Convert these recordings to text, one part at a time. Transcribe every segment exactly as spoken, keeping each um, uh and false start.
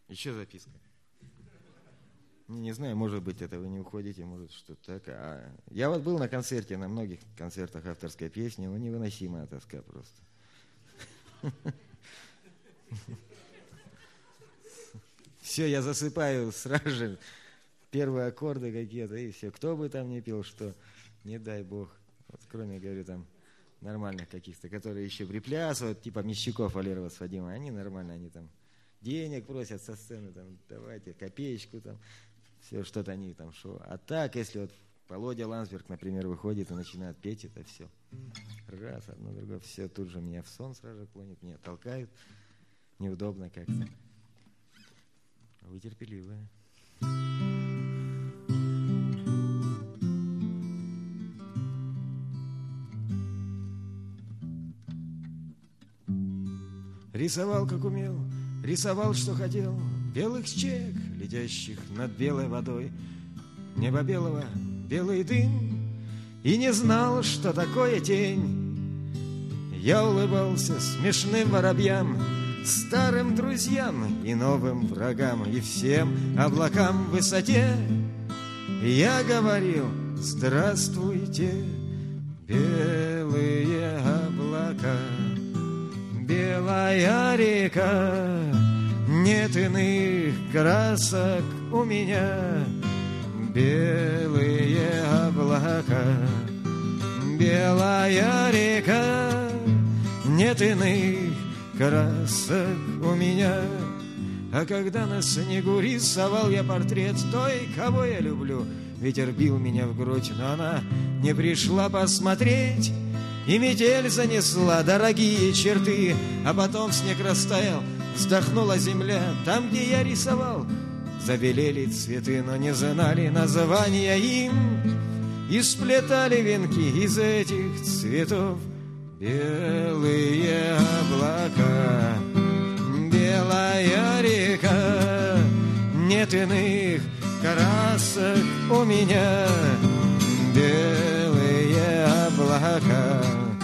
Еще записка. Не, не знаю, может быть, это вы не уходите, может, что-то так. А я вот был на концерте, на многих концертах авторской песни, ну, невыносимая тоска просто. Все, я засыпаю сразу же, первые аккорды какие-то, и все. Кто бы там ни пел, что, не дай бог. Вот, кроме, говорю, там, нормальных каких-то, которые еще приплясывают, типа Мещуков, Валерова с Вадимом, они нормально, они там денег просят со сцены, там, давайте копеечку, там, все, что-то они там, шо. А так, если вот Володя Ландсберг, например, выходит и начинает петь, это все. Раз, одно, другое, все, тут же меня в сон сразу клонит, меня толкают, неудобно как-то. Вы терпеливые. Рисовал, как умел, рисовал, что хотел, белых чек, летящих над белой водой, небо белого, белый дым, и не знал, что такое тень. Я улыбался смешным воробьям, старым друзьям и новым врагам, и всем облакам в высоте. Я говорил: здравствуйте, белые облака, белая река, нет иных красок у меня. Белые облака, белая река, нет иных красок у меня. А когда на снегу рисовал я портрет той, кого я люблю, ветер бил меня в грудь, но она не пришла посмотреть. И метель занесла дорогие черты, а потом снег растаял, вздохнула земля. Там, где я рисовал, забелели цветы, но не знали названия им, и сплетали венки из этих цветов. Белые облака, белая река, нет иных красок у меня. Белые облака,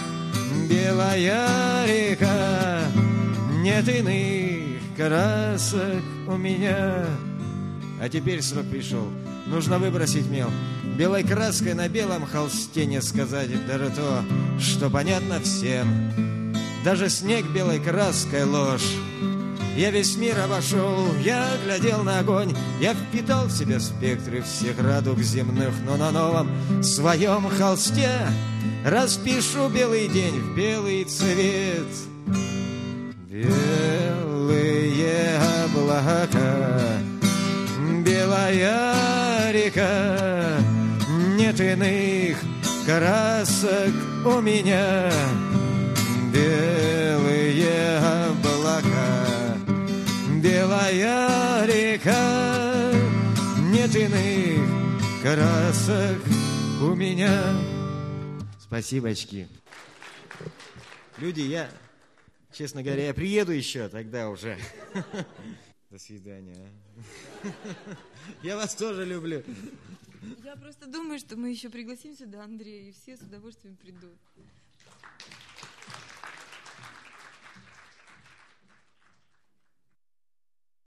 белая река, нет иных красок у меня. А теперь срок пришел, нужно выбросить мел, белой краской на белом холсте не сказать даже то, что понятно всем. Даже снег белой краской ложь. Я весь мир обошел, я глядел на огонь, я впитал в себя спектры всех радуг земных, но на новом своем холсте распишу белый день в белый цвет. Белые облака, белая река, нет иных красок у меня. Белые облака, белая река, нет иных красок у меня. Спасибочки. Люди, я, честно говоря, я приеду еще тогда уже. До свидания. Я вас тоже люблю. Я просто думаю, что мы еще пригласим сюда Андрея, и все с удовольствием придут.